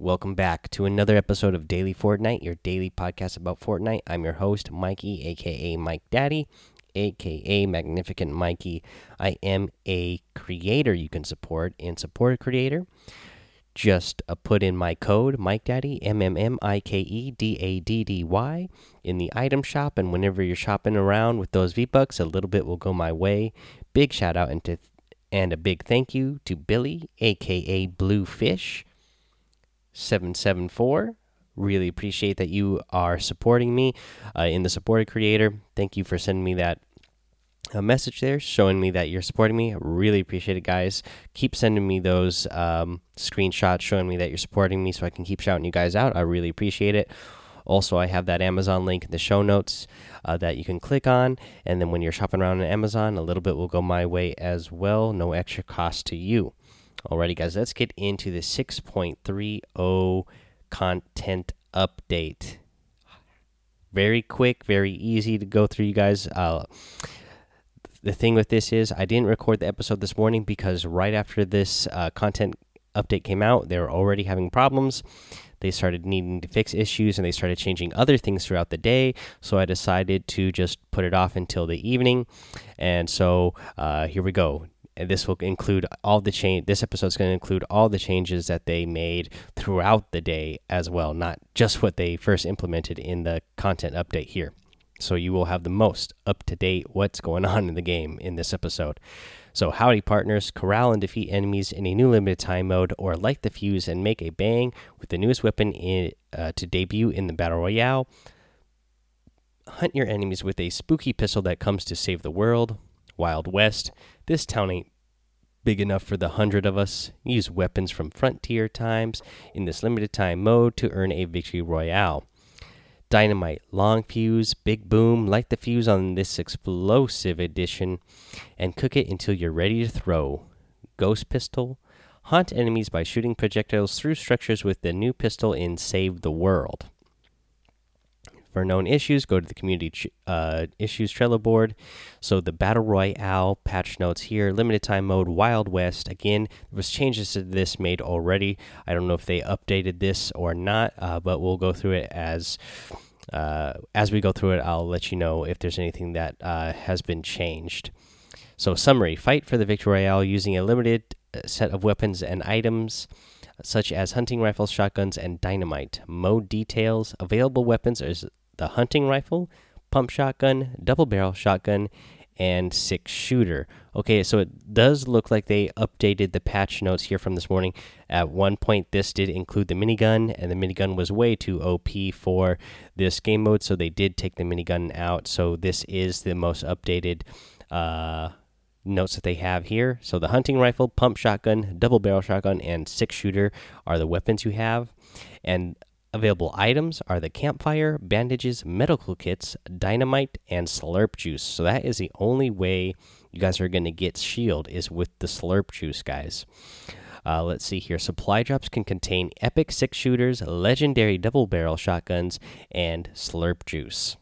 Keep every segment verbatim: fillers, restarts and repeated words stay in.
Welcome back to another episode of Daily Fortnite, your daily podcast about Fortnite. I'm your host, Mikey, aka Mike Daddy, aka Magnificent Mikey. I am a creator you can support and support a creator. Just uh, put in my code, Mike Daddy, M M M I K E D A D D Y, in the item shop, and whenever you're shopping around with those V-Bucks, a little bit will go my way. Big shout out and, to, and a big thank you to Billy, aka Bluefish seven seven four. Really appreciate that you are supporting me uh, in the supported creator. Thank you for sending me that uh, message there, showing me that you're supporting me. I really appreciate it, guys. Keep sending me those um, screenshots showing me that you're supporting me so I can keep shouting you guys out. I really appreciate it. Also, I have that Amazon link in the show notes uh, that you can click on, and then when you're shopping around on Amazon, a little bit will go my way as well. No extra cost to you. Alrighty, guys, let's get into the six point three zero content update. Very quick, very easy to go through, you guys. Uh, the thing with this is I didn't record the episode this morning because right after this uh, content update came out, they were already having problems. They started needing to fix issues, and they started changing other things throughout the day. So I decided to just put it off until the evening. And so uh, here we go. And this will include all the change. This episode is going to include all the changes that they made throughout the day as well, not just what they first implemented in the content update here. So you will have the most up to date what's going on in the game in this episode. So howdy, partners! Corral and defeat enemies in a new limited time mode, or light the fuse and make a bang with the newest weapon in, uh, to debut in the battle royale. Hunt your enemies with a spooky pistol that comes to save the world. Wild West. This town ain't big enough for the hundred of us. Use weapons from Frontier times in this limited time mode to earn a victory royale. Dynamite, long fuse, big boom. Light the fuse on this explosive edition and cook it until you're ready to throw. Ghost pistol. Haunt enemies by shooting projectiles through structures with the new pistol in Save the World. For known issues, go to the community uh, issues Trello board. So the Battle Royale patch notes here, limited time mode, Wild West. Again, there was changes to this made already. I don't know if they updated this or not, uh, but we'll go through it as uh, as we go through it. I'll let you know if there's anything that uh, has been changed. So summary: fight for the victory royale using a limited set of weapons and items, such as hunting rifles, shotguns, and dynamite. Mode details: available weapons is the hunting rifle, pump shotgun, double barrel shotgun, and six shooter. Okay, so it does look like they updated the patch notes here from this morning. At one point, this did include the minigun, and the minigun was way too O P for this game mode, so they did take the minigun out. So this is the most updated uh, notes that they have here. So the hunting rifle, pump shotgun, double barrel shotgun, and six shooter are the weapons you have. And available items are the campfire, bandages, medical kits, dynamite, and slurp juice. So that is the only way you guys are going to get shield is with the slurp juice, guys. Uh, let's see here. Supply drops can contain epic six shooters, legendary double barrel shotguns, and slurp juice.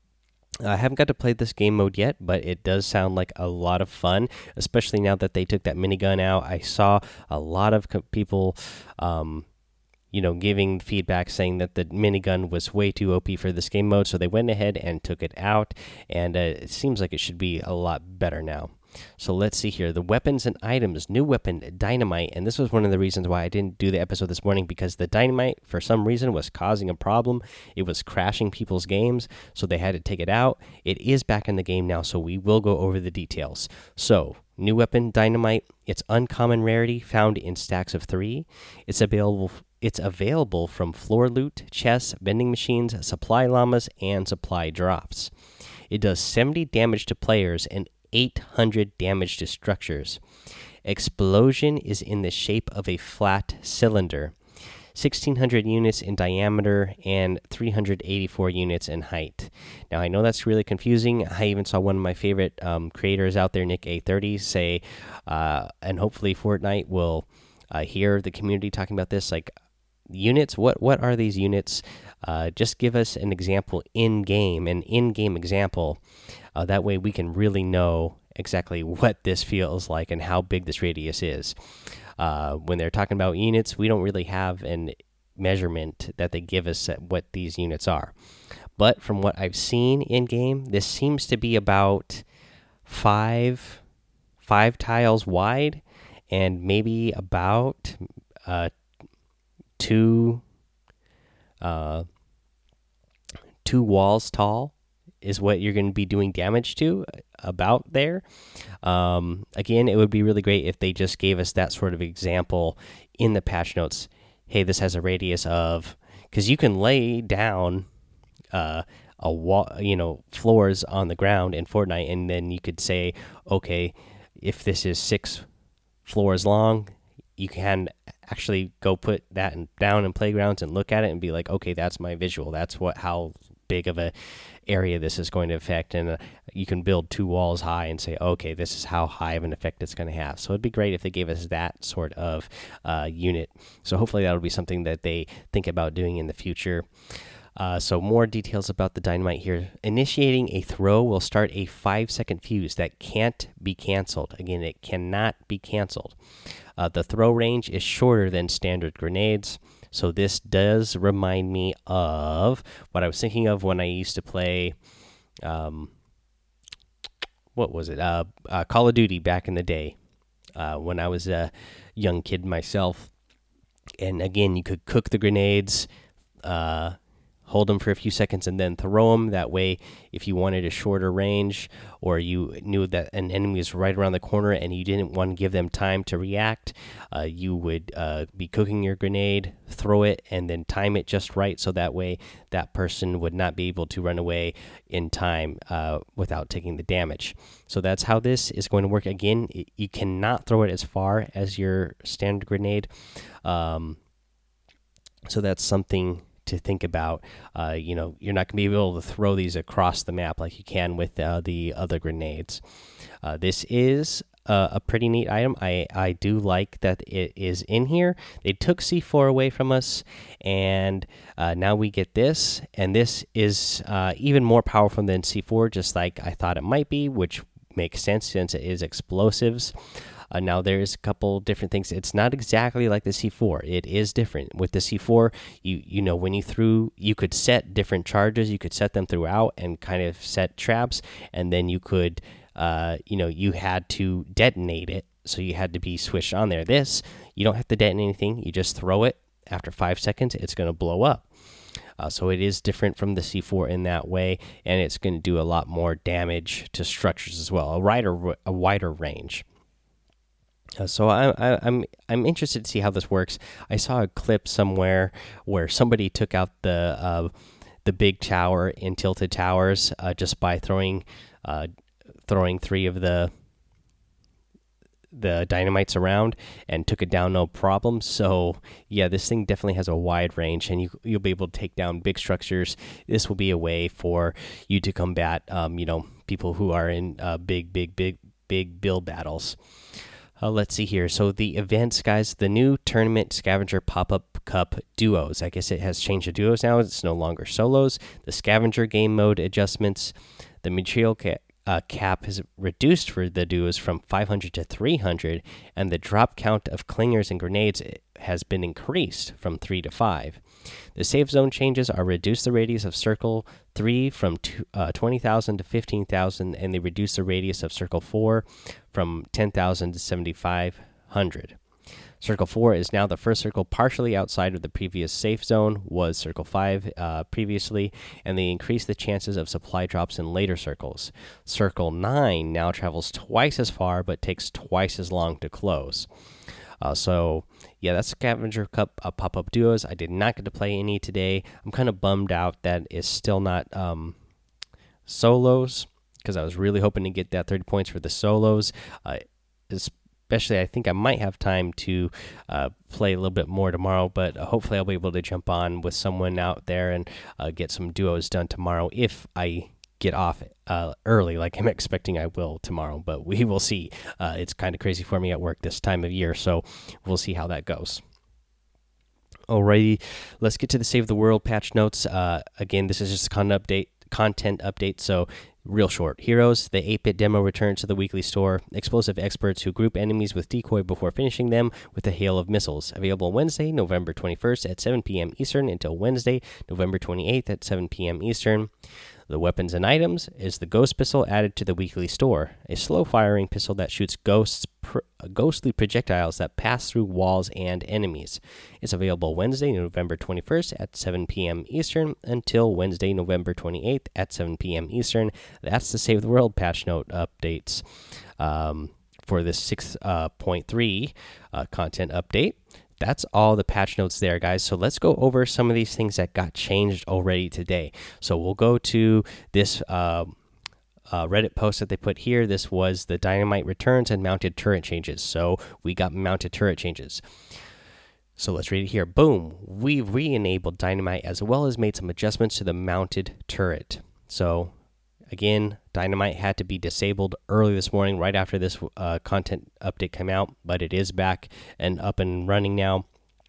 I haven't got to play this game mode yet, but it does sound like a lot of fun, especially now that they took that minigun out. I saw a lot of people um, you know, giving feedback saying that the minigun was way too O P for this game mode, so they went ahead and took it out, and uh, it seems like it should be a lot better now. So let's see here. The weapons and items. New weapon, dynamite, and this was one of the reasons why I didn't do the episode this morning, because the dynamite, for some reason, was causing a problem. It was crashing people's games, so they had to take it out. It is back in the game now, so we will go over the details. So, new weapon, dynamite. It's uncommon rarity, found in stacks of three. It's available It's available from floor loot, chests, vending machines, supply llamas, and supply drops. It does seventy damage to players and eight hundred damage to structures. Explosion is in the shape of a flat cylinder. sixteen hundred units in diameter and three hundred eighty-four units in height. Now, I know that's really confusing. I even saw one of my favorite um, creators out there, Nick A thirty, say, uh, and hopefully Fortnite will uh, hear the community talking about this, like, units, what what are these units? Uh, just give us an example in game, an in game example. Uh, that way we can really know exactly what this feels like and how big this radius is. Uh, when they're talking about units, we don't really have an measurement that they give us at what these units are. But from what I've seen in game, this seems to be about five five tiles wide and maybe about uh, two uh, two walls tall is what you're going to be doing damage to about there. Um, again, it would be really great if they just gave us that sort of example in the patch notes. Hey, this has a radius of, because you can lay down uh, a wall, you know, floors on the ground in Fortnite, and then you could say, okay, if this is six floors long, you can actually go put that in, down in Playgrounds and look at it and be like, okay, that's my visual. That's what how big of a area this is going to affect, and uh, you can build two walls high and say, okay, this is how high of an effect it's going to have. So it'd be great if they gave us that sort of uh, unit. So hopefully that'll be something that they think about doing in the future. Uh, so more details about the dynamite here. Initiating a throw will start a five second fuse that can't be canceled. Again, it cannot be canceled. Uh, the throw range is shorter than standard grenades. So this does remind me of what I was thinking of when I used to play, um, what was it? Uh, uh, Call of Duty back in the day, uh, when I was a young kid myself. And again, you could cook the grenades, uh, hold them for a few seconds, and then throw them. That way, if you wanted a shorter range, or you knew that an enemy was right around the corner and you didn't want to give them time to react, uh, you would uh, be cooking your grenade, throw it, and then time it just right, so that way that person would not be able to run away in time uh, without taking the damage. So that's how this is going to work. Again, you cannot throw it as far as your standard grenade. Um, so that's something to think about. Uh, you know, you're not going to be able to throw these across the map like you can with uh, the other grenades. Uh, this is uh, a pretty neat item. I, I do like that it is in here. They took C four away from us, and uh, now we get this. And this is uh, even more powerful than C four, just like I thought it might be, which makes sense since it is explosives. Uh, now there's a couple different things. It's not exactly like the C four. It is different. With the C four, you you know when you threw, you could set different charges. You could set them throughout and kind of set traps, and then you could, uh, you know, you had to detonate it. So you had to be switched on there. This, you don't have to detonate anything. You just throw it. After five seconds, it's going to blow up. Uh, so it is different from the C four in that way, and it's going to do a lot more damage to structures as well. A wider a wider range. Uh, so I, I, I'm I'm interested to see how this works. I saw a clip somewhere where somebody took out the uh, the big tower in Tilted Towers uh, just by throwing uh, throwing three of the the dynamites around and took it down no problem. So yeah, this thing definitely has a wide range, and you you'll be able to take down big structures. This will be a way for you to combat um, you know people who are in uh, big big big big build battles. Uh, let's see here. So the events, guys, the new tournament scavenger pop-up cup duos. I guess it has changed to duos now. It's no longer solos. The scavenger game mode adjustments. The material ca uh, cap is reduced for the duos from five hundred to three hundred, and the drop count of clingers and grenades has been increased from three to five. The safe zone changes are reduce the radius of circle three from uh, twenty thousand to fifteen thousand, and they reduce the radius of circle four from ten thousand to seventy-five hundred. Circle four is now the first circle partially outside of the previous safe zone, was Circle five uh, previously, and they increase the chances of supply drops in later circles. Circle nine now travels twice as far but takes twice as long to close. Uh, so, yeah, that's Scavenger Cup uh, pop-up duos. I did not get to play any today. I'm kind of bummed out that it's still not um, solos, because I was really hoping to get that thirty points for the solos. Uh, especially, I think I might have time to uh, play a little bit more tomorrow, but uh, hopefully I'll be able to jump on with someone out there and uh, get some duos done tomorrow if I get off uh, early, like I'm expecting I will tomorrow, but we will see. Uh, it's kind of crazy for me at work this time of year, so we'll see how that goes. Alrighty, let's get to the Save the World patch notes. Uh, again, this is just a content update. Content update. So Real short. Heroes, the eight bit demo returns to the weekly store. Explosive experts who group enemies with decoy before finishing them with a hail of missiles. Available Wednesday, November twenty-first at seven p m Eastern until Wednesday, November twenty-eighth at seven p m Eastern. The weapons and items is the Ghost Pistol added to the weekly store, a slow-firing pistol that shoots ghosts, pr ghostly projectiles that pass through walls and enemies. It's available Wednesday, November twenty-first at seven p m Eastern until Wednesday, November twenty-eighth at seven p m Eastern. That's the Save the World patch note updates um, for this six point three uh, content update. That's all the patch notes there, guys. So let's go over some of these things that got changed already today. So we'll go to this uh, uh, Reddit post that they put here. This was the Dynamite returns and mounted turret changes. So we got mounted turret changes. So let's read it here. Boom. We've re-enabled Dynamite as well as made some adjustments to the mounted turret. So again, Dynamite had to be disabled early this morning, right after this uh, content update came out, but it is back and up and running now.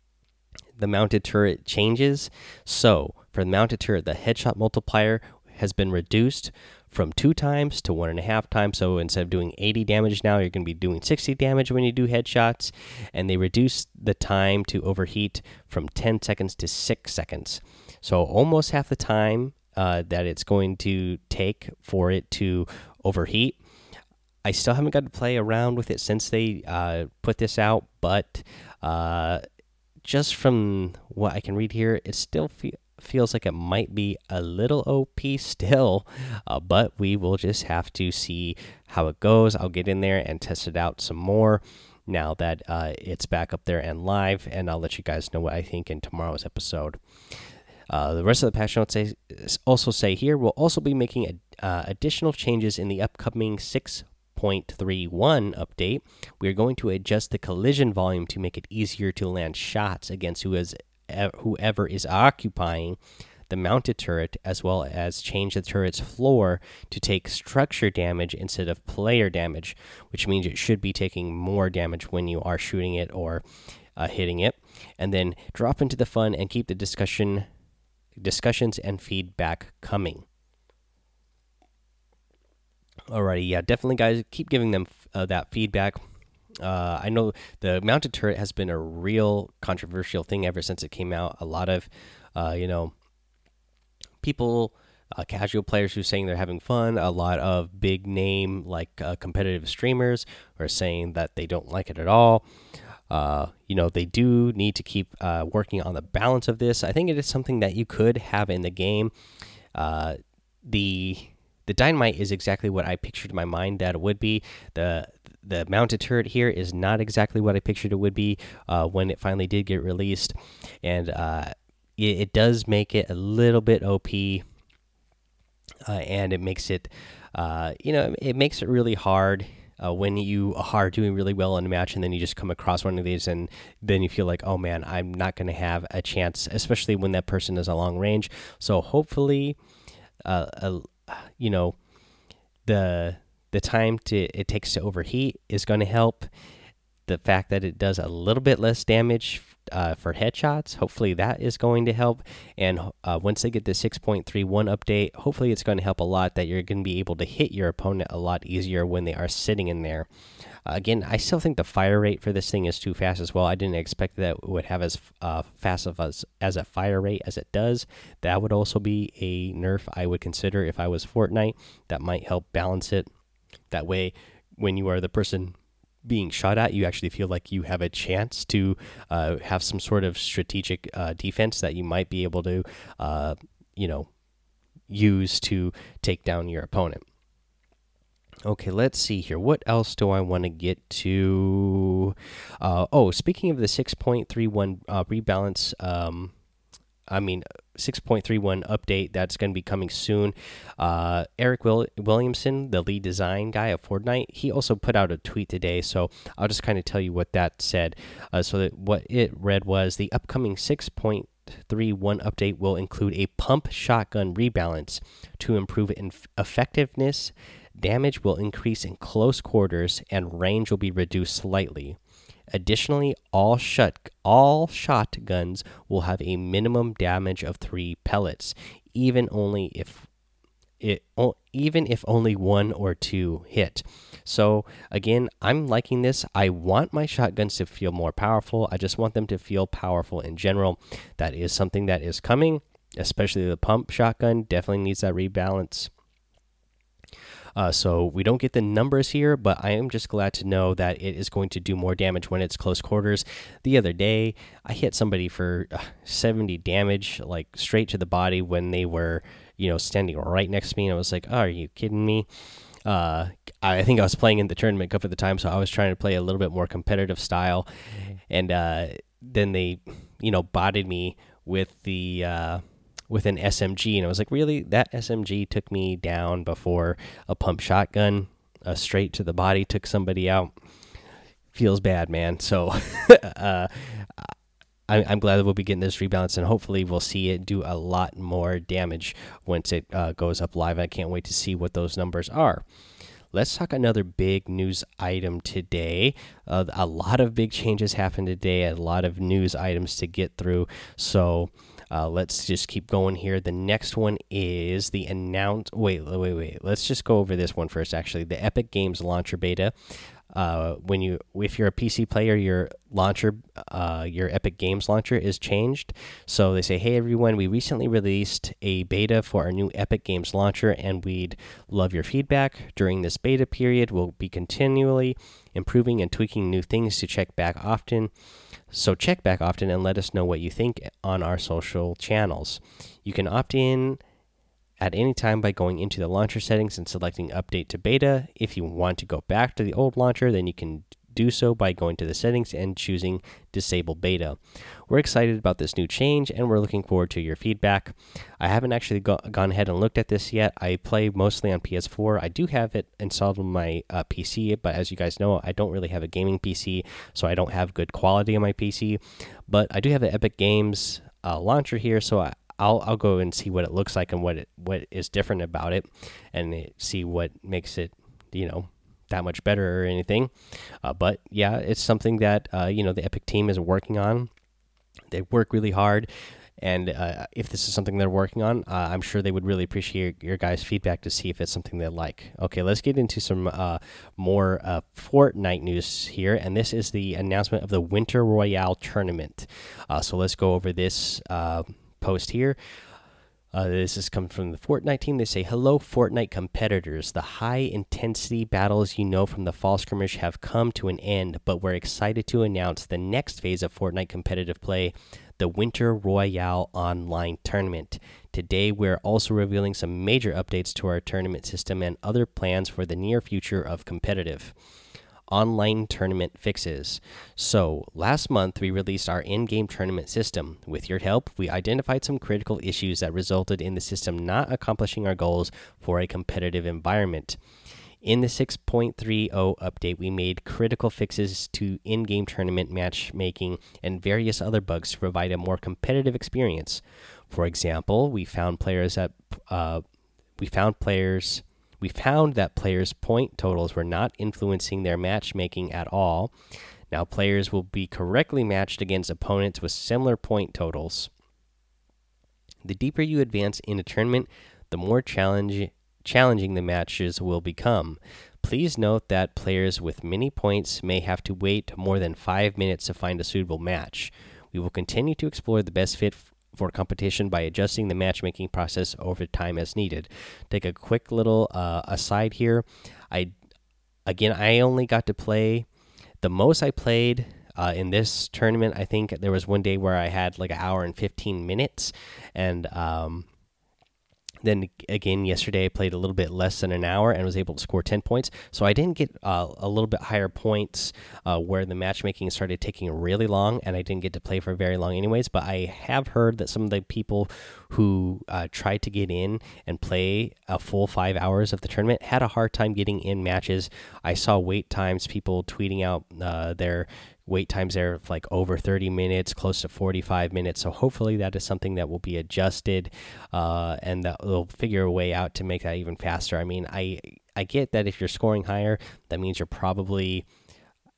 The mounted turret changes. So, for the mounted turret, the headshot multiplier has been reduced from two times to one and a half times. So, instead of doing eighty damage now, you're going to be doing sixty damage when you do headshots. And they reduced the time to overheat from ten seconds to six seconds. So, almost half the time Uh, that it's going to take for it to overheat. I still haven't got to play around with it since they uh, put this out, but uh, just from what I can read here, it still fe feels like it might be a little O P still, uh, but we will just have to see how it goes. I'll get in there and test it out some more now that uh, it's back up there and live, and I'll let you guys know what I think in tomorrow's episode. Uh, the rest of the patch notes say, also say here, we'll also be making a, uh, additional changes in the upcoming six point three one update. We are going to adjust the collision volume to make it easier to land shots against who is, uh, whoever is occupying the mounted turret, as well as change the turret's floor to take structure damage instead of player damage, which means it should be taking more damage when you are shooting it or uh, hitting it. And then drop into the fun and keep the discussion discussions and feedback coming. Alrighty, yeah, definitely, guys, keep giving them uh, that feedback. Uh, I know the mounted turret has been a real controversial thing ever since it came out. A lot of, uh, you know, people, uh, casual players who are saying they're having fun. A lot of big name like uh, competitive streamers are saying that they don't like it at all. Uh, you know, they do need to keep uh, working on the balance of this. I think it is something that you could have in the game. Uh, the the Dynamite is exactly what I pictured in my mind that it would be. The the mounted turret here is not exactly what I pictured it would be uh, when it finally did get released, and uh, it, it does make it a little bit O P, uh, and it makes it, uh, you know, it makes it really hard. Uh, when you are doing really well in a match and then you just come across one of these and then you feel like, oh man, I'm not going to have a chance, especially when that person is a long range. So hopefully, uh, uh, you know, the the time to it takes to overheat is going to help. The fact that it does a little bit less damage uh, for headshots, hopefully that is going to help. And uh, once they get the six point three one update, hopefully it's going to help a lot that you're going to be able to hit your opponent a lot easier when they are sitting in there. Uh, again, I still think the fire rate for this thing is too fast as well. I didn't expect that it would have as uh, fast of as, as a fire rate as it does. That would also be a nerf I would consider if I was Fortnite. That might help balance it. That way, when you are the person being shot at, you actually feel like you have a chance to uh, have some sort of strategic uh, defense that you might be able to, uh, you know, use to take down your opponent. Okay, let's see here. What else do I want to get to? Uh, oh, speaking of the six point three one uh, rebalance, um, I mean, six point three one update that's going to be coming soon. Uh, Eric Will Williamson, the lead design guy of Fortnite, he also put out a tweet today. So I'll just kind of tell you what that said. Uh, so that what it read was the upcoming six point three one update will include a pump shotgun rebalance to improve effectiveness. Damage will increase in close quarters and range will be reduced slightly. Additionally, all shot all shotguns will have a minimum damage of three pellets, even only if it even if only one or two hit. So again, I'm liking this. I want my shotguns to feel more powerful. I just want them to feel powerful in general. That is something that is coming, especially the pump shotgun definitely needs that rebalance. Uh, so we don't get the numbers here, but I am just glad to know that it is going to do more damage when it's close quarters. The other day, I hit somebody for uh, seventy damage, like straight to the body when they were, you know, standing right next to me. And I was like, oh, are you kidding me? Uh, I think I was playing in the tournament cup at the time, so I was trying to play a little bit more competitive style. And uh, then they, you know, botted me with the. Uh, with an S M G, and I was like, really? That S M G took me down before a pump shotgun, uh, straight to the body, took somebody out. Feels bad, man. So uh, I, I'm glad that we'll be getting this rebalance, and hopefully we'll see it do a lot more damage once it uh, goes up live. I can't wait to see what those numbers are. Let's talk another big news item today. Uh, a lot of big changes happened today, a lot of news items to get through. So uh, let's just keep going here. The next one is the announce. Wait, wait, wait. Let's just go over this one first. Actually, the Epic Games Launcher Beta. Uh, when you, if you're a P C player, your launcher, uh, your Epic Games launcher is changed. So they say, "Hey everyone, we recently released a beta for our new Epic Games launcher, and we'd love your feedback. During this beta period, we'll be continually improving and tweaking new things to check back often. So check back often and let us know what you think on our social channels. You can opt in at any time by going into the launcher settings and selecting update to beta. If you want to go back to the old launcher, then you can do so by going to the settings and choosing disable beta." We're excited about this new change, and we're looking forward to your feedback. I haven't actually go gone ahead and looked at this yet. I play mostly on P S four. I do have it installed on my uh, P C, but as you guys know, I don't really have a gaming P C, so I don't have good quality on my P C. But I do have an Epic Games uh, launcher here, so I I'll I'll go and see what it looks like and what it what is different about it, and it, see what makes it, you know, that much better or anything. Uh, but yeah, it's something that uh, you know, the Epic team is working on. They work really hard, and uh, if this is something they're working on, uh, I'm sure they would really appreciate your guys' feedback to see if it's something they like. Okay, let's get into some uh, more uh, Fortnite news here, and this is the announcement of the Winter Royale tournament. Uh, so let's go over this uh, post here. Uh, this is coming from the Fortnite team. They say, "Hello, Fortnite competitors. The high-intensity battles you know from the fall skirmish have come to an end, but we're excited to announce the next phase of Fortnite competitive play, the Winter Royale Online Tournament. Today, we're also revealing some major updates to our tournament system and other plans for the near future of competitive online tournament fixes." So, last month we released our in-game tournament system. With your help, we identified some critical issues that resulted in the system not accomplishing our goals for a competitive environment. In the six point three oh update, we made critical fixes to in-game tournament matchmaking and various other bugs to provide a more competitive experience. For example, we found players that uh, we found players We found that players' point totals were not influencing their matchmaking at all. Now, players will be correctly matched against opponents with similar point totals. The deeper you advance in a tournament, the more challenge, challenging the matches will become. Please note that players with many points may have to wait more than five minutes to find a suitable match. We will continue to explore the best fit for competition by adjusting the matchmaking process over time as needed. Take a quick little uh, aside here. I again, I only got to play the most I played uh, in this tournament. I think there was one day where I had like an hour and fifteen minutes, and um, then again yesterday I played a little bit less than an hour and was able to score ten points. So I didn't get uh, a little bit higher points uh, where the matchmaking started taking really long, and I didn't get to play for very long anyways. But I have heard that some of the people who uh, tried to get in and play a full five hours of the tournament had a hard time getting in matches. I saw wait times, people tweeting out uh, their wait times there of like over thirty minutes, close to forty-five minutes. So hopefully that is something that will be adjusted, uh, and that they'll figure a way out to make that even faster. I mean, I I get that if you're scoring higher, that means you're probably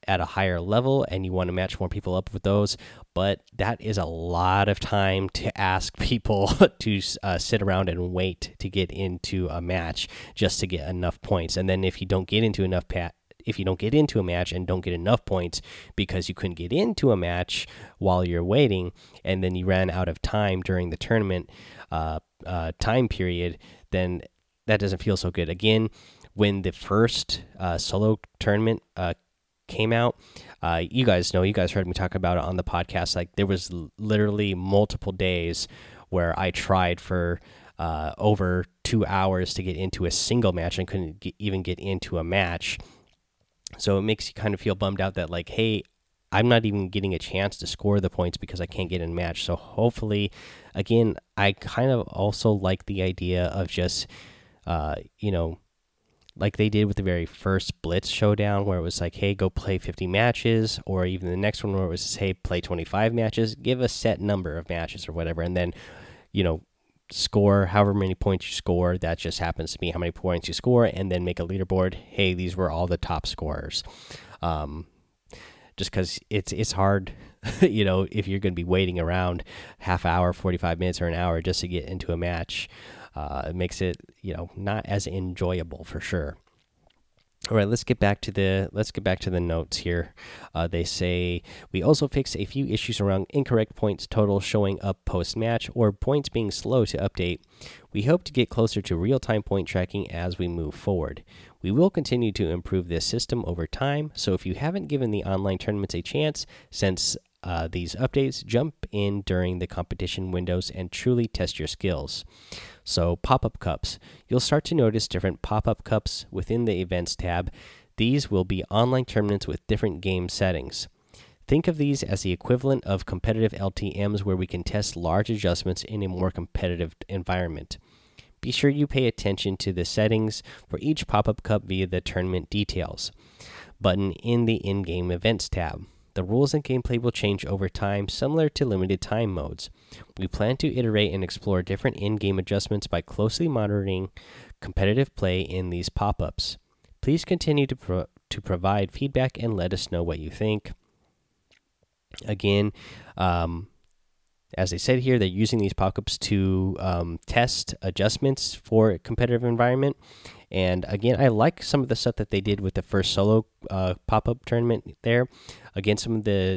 at a higher level and you want to match more people up with those, but that is a lot of time to ask people to uh, sit around and wait to get into a match just to get enough points. And then if you don't get into enough pat if you don't get into a match and don't get enough points because you couldn't get into a match while you're waiting, and then you ran out of time during the tournament uh, uh, time period, then that doesn't feel so good. Again, when the first uh, solo tournament uh, came out, uh, you guys know, you guys heard me talk about it on the podcast. Like, there was literally multiple days where I tried for uh, over two hours to get into a single match and couldn't get, even get into a match. So it makes you kind of feel bummed out that, like, hey, I'm not even getting a chance to score the points because I can't get in a match. So hopefully, again, I kind of also like the idea of just, uh, you know, like they did with the very first Blitz showdown, where it was like, hey, go play fifty matches, or even the next one where it was, hey, play twenty-five matches, give a set number of matches or whatever, and then, you know, score however many points you score. That just happens to be how many points you score, and then make a leaderboard. Hey, these were all the top scorers. Um, just because it's it's hard, you know, if you're going to be waiting around half hour, forty-five minutes, or an hour just to get into a match. Uh, it makes it, you know, not as enjoyable for sure. All right, let's get back to the let's get back to the notes here. Uh, they say we also fixed a few issues around incorrect points total showing up post match or points being slow to update. We hope to get closer to real time point tracking as we move forward. We will continue to improve this system over time. So if you haven't given the online tournaments a chance since uh, these updates, jump in during the competition windows and truly test your skills. So pop-up cups. You'll start to notice different pop-up cups within the events tab. These will be online tournaments with different game settings. Think of these as the equivalent of competitive L T Ms where we can test large adjustments in a more competitive environment. Be sure you pay attention to the settings for each pop-up cup via the tournament details button in the in-game events tab. The rules and gameplay will change over time, similar to limited time modes. We plan to iterate and explore different in-game adjustments by closely monitoring competitive play in these pop-ups. Please continue to pro to provide feedback and let us know what you think. Again, um, as I said here, they're using these pop-ups to um, test adjustments for a competitive environment. And again, I like some of the stuff that they did with the first solo uh, pop-up tournament there. Again, some of the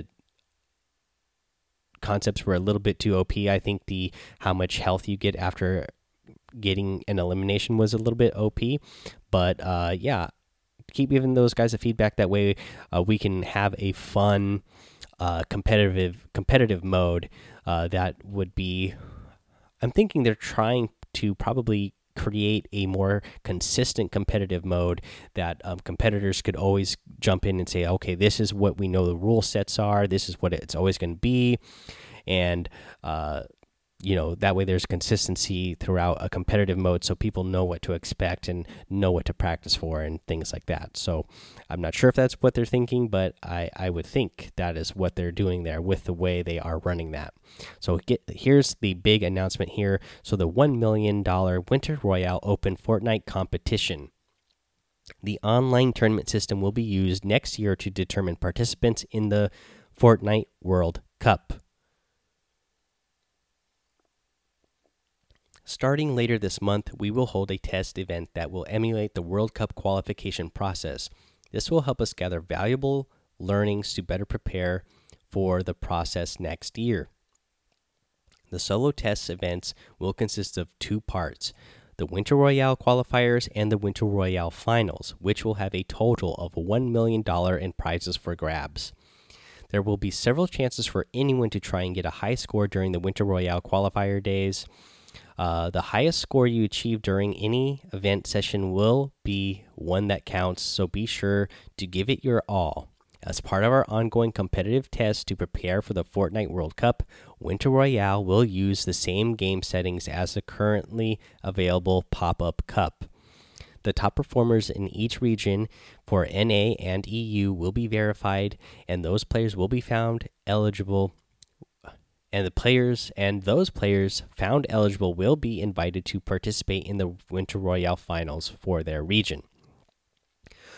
concepts were a little bit too O P. I think the how much health you get after getting an elimination was a little bit O P. But uh, yeah, keep giving those guys a feedback. That way uh, we can have a fun uh, competitive competitive mode uh, that would be... I'm thinking they're trying to probably create a more consistent competitive mode that um, competitors could always jump in and say, okay, this is what we know the rule sets are, this is what it's always going to be, and uh, you know, that way there's consistency throughout a competitive mode, so people know what to expect and know what to practice for and things like that. So I'm not sure if that's what they're thinking, but I, I would think that is what they're doing there with the way they are running that. So get, here's the big announcement here. So the one million dollar Winter Royale Open Fortnite competition. The online tournament system will be used next year to determine participants in the Fortnite World Cup. Starting later this month, we will hold a test event that will emulate the World Cup qualification process. This will help us gather valuable learnings to better prepare for the process next year. The solo test events will consist of two parts, the Winter Royale qualifiers and the Winter Royale finals, which will have a total of one million dollars in prizes for grabs. There will be several chances for anyone to try and get a high score during the Winter Royale qualifier days. Uh, the highest score you achieve during any event session will be one that counts, so be sure to give it your all. As part of our ongoing competitive test to prepare for the Fortnite World Cup, Winter Royale will use the same game settings as the currently available pop-up cup. The top performers in each region for N A and E U will be verified, and those players will be found eligible and the players and those players found eligible will be invited to participate in the Winter Royale finals for their region.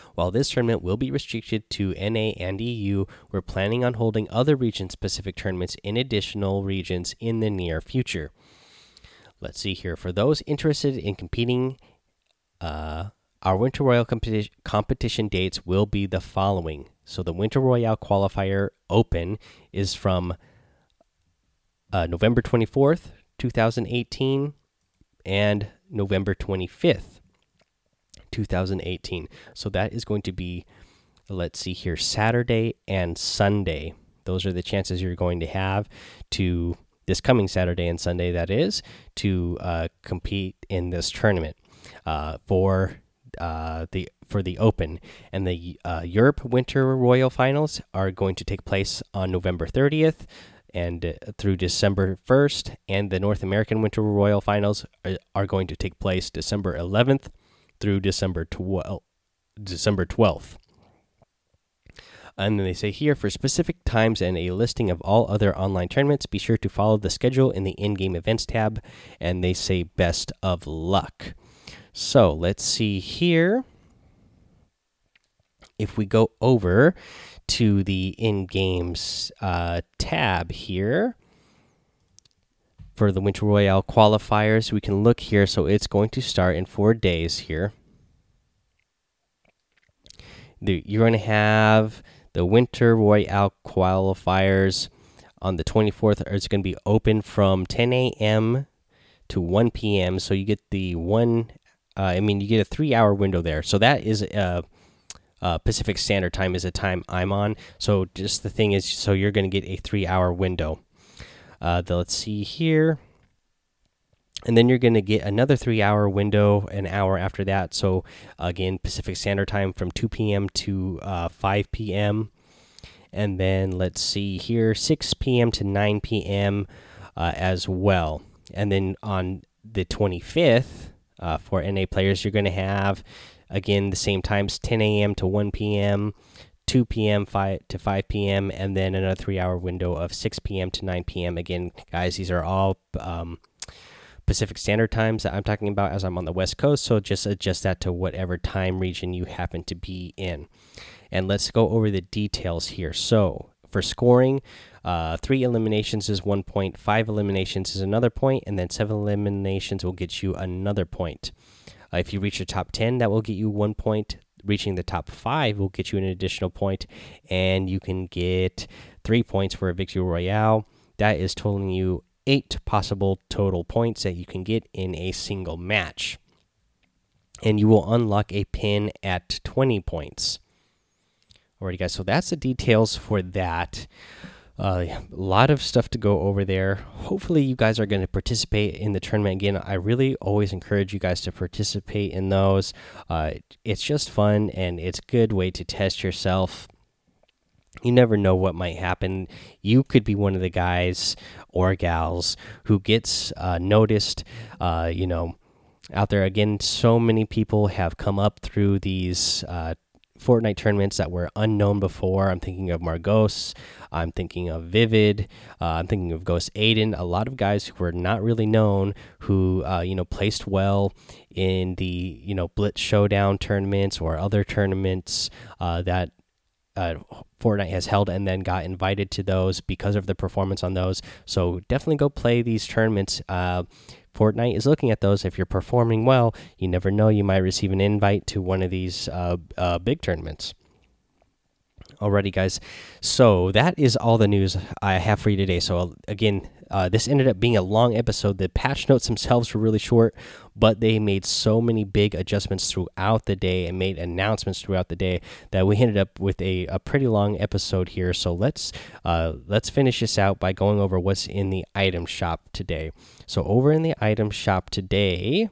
While this tournament will be restricted to N A and E U, we're planning on holding other region specific tournaments in additional regions in the near future. Let's see here. For those interested in competing, uh, our Winter Royale competi competition dates will be the following. So the Winter Royale Qualifier Open is from uh, November twenty-fourth, two thousand eighteen, and November twenty-fifth, two thousand eighteen. So that is going to be, let's see here, Saturday and Sunday. Those are the chances you're going to have to, this coming Saturday and Sunday, that is, to uh, compete in this tournament uh, for uh, the for the Open. And the uh, Europe Winter Royal Finals are going to take place on November thirtieth and uh, through December first, and the North American Winter Royal Finals are, are going to take place December eleventh through December twelfth. December twelfth. And then they say here, for specific times and a listing of all other online tournaments, be sure to follow the schedule in the in-game events tab. And they say best of luck. So let's see here. If we go over to the in-games uh, tab here for the Winter Royale qualifiers, we can look here. So it's going to start in four days here. The, you're going to have the Winter Royale qualifiers on the twenty-fourth. It's going to be open from ten A M to one P M So you get the one, uh, I mean, you get a three hour window there. So that is uh, uh, Pacific Standard Time is a time I'm on. So just the thing is, so you're going to get a three hour window. Uh, the, let's see here. And then you're going to get another three hour window an hour after that. So, again, Pacific Standard Time from two P M to uh, five P M And then let's see here, six P M to nine P M Uh, as well. And then on the twenty-fifth, uh, for N A players, you're going to have, again, the same times, ten A M to one P M two P M five to five P M and then another three hour window of six P M to nine P M Again, guys, these are all Um, Pacific Standard Times that I'm talking about as I'm on the West Coast, so just adjust that to whatever time region you happen to be in. And let's go over the details here. So for scoring, uh, three eliminations is one point, five eliminations is another point, and then seven eliminations will get you another point. Uh, if you reach the top ten, that will get you one point. Reaching the top five will get you an additional point, and you can get three points for a Victory Royale. That is totaling you eight possible total points that you can get in a single match. And you will unlock a pin at twenty points. Alrighty, guys, so that's the details for that. Uh, a lot of stuff to go over there. Hopefully, you guys are going to participate in the tournament. Again, I really always encourage you guys to participate in those. Uh, it's just fun, and it's a good way to test yourself. You never know what might happen. You could be one of the guys or gals who gets uh, noticed, uh, you know, out there. Again, so many people have come up through these uh, Fortnite tournaments that were unknown before. I'm thinking of Margos. I'm thinking of Vivid. Uh, I'm thinking of Ghost Aiden. A lot of guys who were not really known who, uh, you know, placed well in the, you know, Blitz Showdown tournaments or other tournaments uh, that Uh, Fortnite has held, and then got invited to those because of the performance on those. So definitely go play these tournaments. Uh, Fortnite is looking at those. If you're performing well, you never know, you might receive an invite to one of these uh, uh, big tournaments. Alrighty, guys. So that is all the news I have for you today. So again, uh, this ended up being a long episode. The patch notes themselves were really short, but they made so many big adjustments throughout the day and made announcements throughout the day that we ended up with a, a pretty long episode here. So let's uh, let's finish this out by going over what's in the item shop today. So over in the item shop today,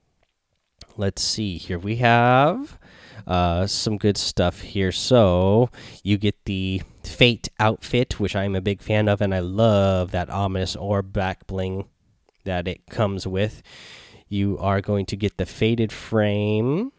let's see here. We have uh, some good stuff here. So you get the Fate outfit, which I'm a big fan of, and I love that ominous orb back bling that it comes with. You are going to get the Faded Frame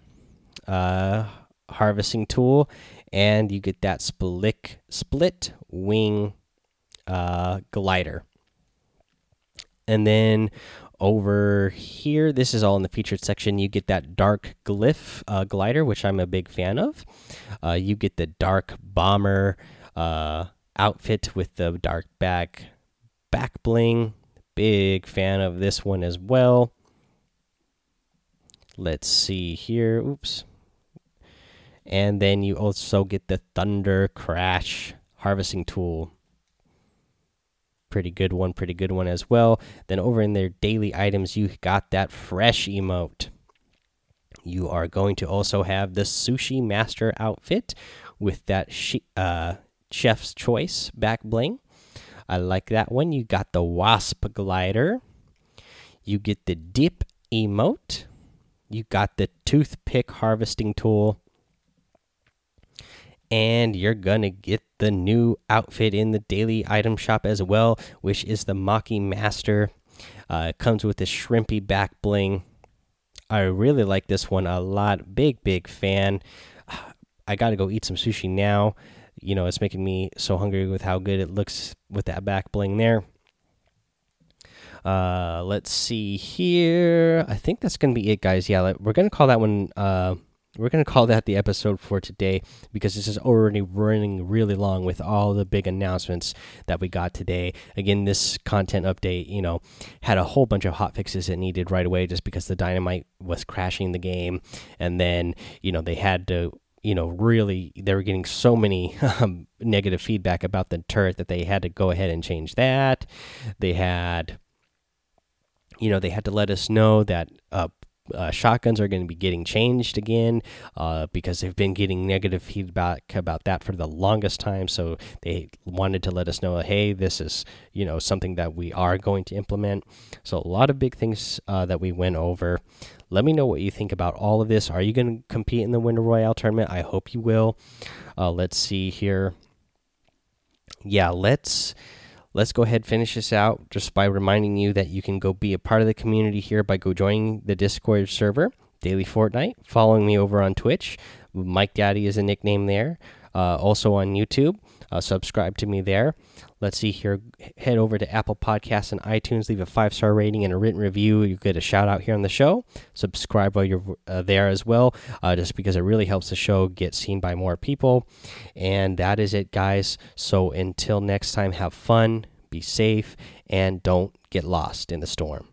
uh, harvesting tool, and you get that split, split wing uh, glider. And then over here, this is all in the featured section. You get that dark glyph uh, glider, which I'm a big fan of. Uh, you get the dark bomber uh, outfit with the dark back back bling. Big fan of this one as well. Let's see here. Oops. And then you also get the Thunder Crash harvesting tool. Pretty good one, pretty good one as well. Then over in their daily items, you got that fresh emote. You are going to also have the Sushi Master outfit with that uh, Chef's Choice back bling. I like that one. You got the Wasp glider. You get the Dip emote. You got the Toothpick harvesting tool. And you're going to get the new outfit in the daily item shop as well, which is the Maki Master. Uh, it comes with the shrimpy back bling. I really like this one a lot. Big, big fan. I got to go eat some sushi now. You know, it's making me so hungry with how good it looks with that back bling there. Uh, let's see here. I think that's going to be it, guys. Yeah, we're going to call that one... Uh, We're going to call that the episode for today because this is already running really long with all the big announcements that we got today. Again, this content update, you know, had a whole bunch of hot fixes it needed right away just because the Dynamite was crashing the game. And then, you know, they had to, you know, really, they were getting so many um, negative feedback about the turret that they had to go ahead and change that. They had, you know, they had to let us know that, uh, Uh, shotguns are going to be getting changed again uh, because they've been getting negative feedback about that for the longest time. So they wanted to let us know, hey, this is, you know, something that we are going to implement. So a lot of big things uh, that we went over. Let me know what you think about all of this. Are you going to compete in the Winter Royale tournament? I hope you will. Uh, let's see here. Yeah, let's. Let's go ahead and finish this out just by reminding you that you can go be a part of the community here by go joining the Discord server, Daily Fortnite, following me over on Twitch. Mike Daddy is a nickname there. Uh, also on YouTube. Uh, subscribe to me there. Let's see here. Head over to Apple Podcasts and iTunes. Leave a five-star rating and a written review. You get a shout-out here on the show. Subscribe while you're uh, there as well, uh, just because it really helps the show get seen by more people. And that is it, guys. So until next time, have fun, be safe, and don't get lost in the storm.